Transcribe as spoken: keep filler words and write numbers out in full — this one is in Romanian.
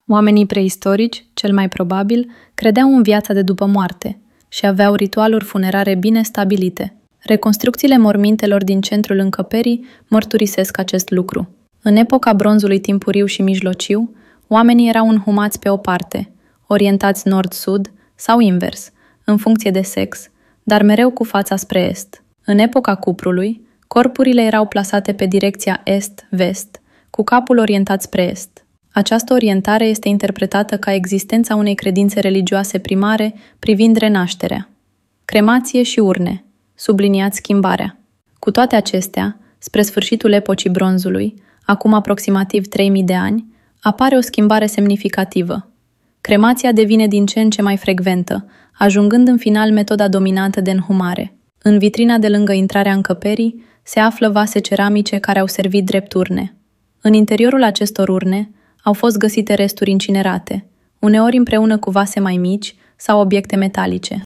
Oamenii preistorici, cel mai probabil, credeau în viața de după moarte și aveau ritualuri funerare bine stabilite. Reconstrucțiile mormintelor din centrul încăperii mărturisesc acest lucru. În epoca bronzului timpuriu și mijlociu, oamenii erau înhumați pe o parte, orientați nord-sud sau invers, în funcție de sex, dar mereu cu fața spre est. În epoca cuprului, corpurile erau plasate pe direcția est-vest, cu capul orientat spre est. Această orientare este interpretată ca existența unei credințe religioase primare privind renașterea. Cremație și urne, subliniați schimbarea. Cu toate acestea, spre sfârșitul epocii bronzului, acum aproximativ trei mii de ani, apare o schimbare semnificativă. Cremația devine din ce în ce mai frecventă, ajungând în final metoda dominantă de înhumare. În vitrina de lângă intrarea încăperii se află vase ceramice care au servit drept urne. În interiorul acestor urne au fost găsite resturi incinerate, uneori împreună cu vase mai mici sau obiecte metalice.